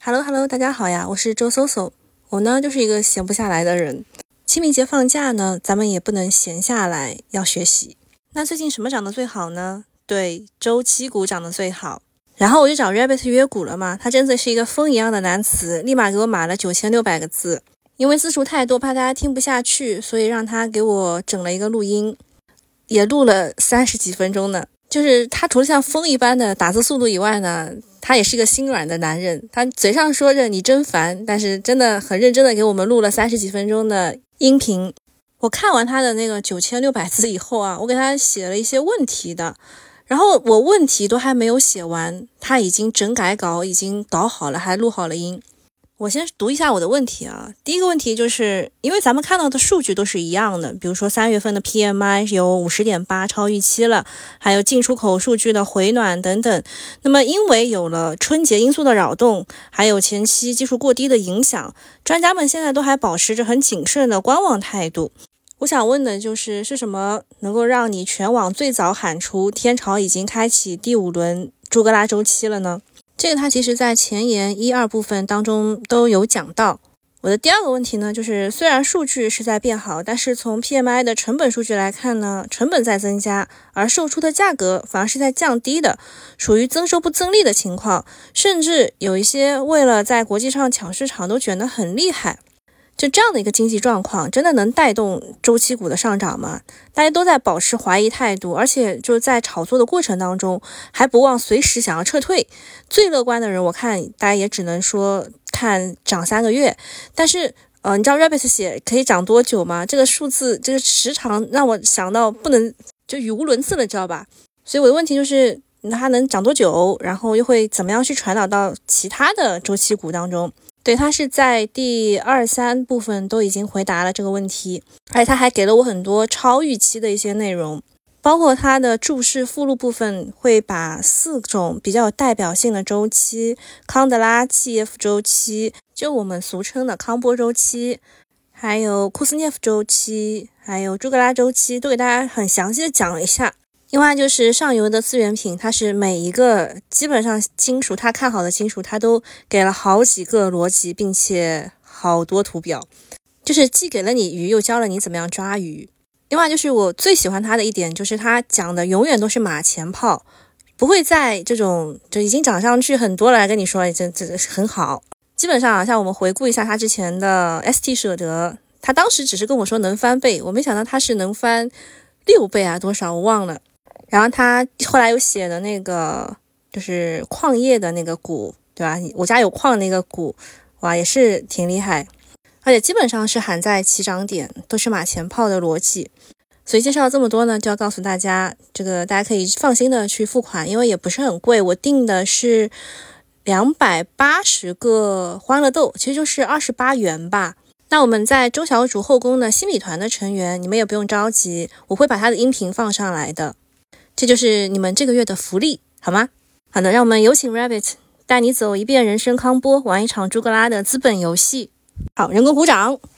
Hello， 大家好呀，我是周搜搜。我呢就是一个闲不下来的人。清明节放假呢，咱们也不能闲下来，要学习。那最近什么涨得最好呢？对，周期股涨得最好。然后我就找 Rabbit 约股了嘛，他真的是一个风一样的男子，立马给我码了9600个字。因为字数太多，怕大家听不下去，所以让他给我整了一个录音，也录了30几分钟呢。就是他除了像风一般的打字速度以外呢，他也是一个心软的男人。他嘴上说着你真烦，但是真的很认真的给我们录了30几分钟的音频。我看完他的那个9600字以后啊，我给他写了一些问题的，然后我问题都还没有写完，他已经整改稿，已经导好了，还录好了音。我先读一下我的问题啊。第一个问题就是因为咱们看到的数据都是一样的，比如说3月份的 PMI 有 50.8 超预期了，还有进出口数据的回暖等等。那么因为有了春节因素的扰动，还有前期基数过低的影响，专家们现在都还保持着很谨慎的观望态度。我想问的就是什么能够让你全网最早喊出天朝已经开启第5轮朱格拉周期了呢？这个它其实在前言1、2部分当中都有讲到。我的第二个问题呢，就是虽然数据是在变好，但是从 PMI 的成本数据来看呢，成本在增加，而售出的价格反而是在降低的，属于增收不增利的情况，甚至有一些为了在国际上抢市场都卷得很厉害。就这样的一个经济状况，真的能带动周期股的上涨吗？大家都在保持怀疑态度，而且就在炒作的过程当中，还不忘随时想要撤退。最乐观的人，我看大家也只能说看涨3个月。但是你知道 Rabbit 写可以涨多久吗？这个数字，这个时长让我想到不能就语无伦次了，知道吧？所以我的问题就是它能涨多久，然后又会怎么样去传导到其他的周期股当中？对，他是在第2、3部分都已经回答了这个问题，而且他还给了我很多超预期的一些内容，包括他的注释附录部分会把4种比较有代表性的周期，康德拉契耶夫周期，就我们俗称的康波周期，还有库斯涅夫周期，还有朱格拉周期，都给大家很详细的讲了一下。另外就是上游的资源品，它是每一个基本上金属，它看好的金属，它都给了好几个逻辑，并且好多图表，就是既给了你鱼，又教了你怎么样抓鱼。另外就是我最喜欢它的一点，就是它讲的永远都是马前炮，不会在这种就已经涨上去很多了来跟你说这很好。基本上像我们回顾一下它之前的 ST 舍得，它当时只是跟我说能翻倍，我没想到它是能翻6倍啊，多少我忘了。然后他后来有写的那个就是矿业的那个股，对吧？我家有矿那个股，哇，也是挺厉害，而且基本上是喊在起涨点，都是马前炮的逻辑。所以介绍了这么多呢，就要告诉大家，这个大家可以放心的去付款，因为也不是很贵，我订的是280个欢乐豆，其实就是28元吧。那我们在周小主后宫的新米团的成员，你们也不用着急，我会把他的音频放上来的。这就是你们这个月的福利，好吗？好的，让我们有请 Rabbit 带你走一遍人生康波，玩一场朱格拉的资本游戏。好，人工鼓掌。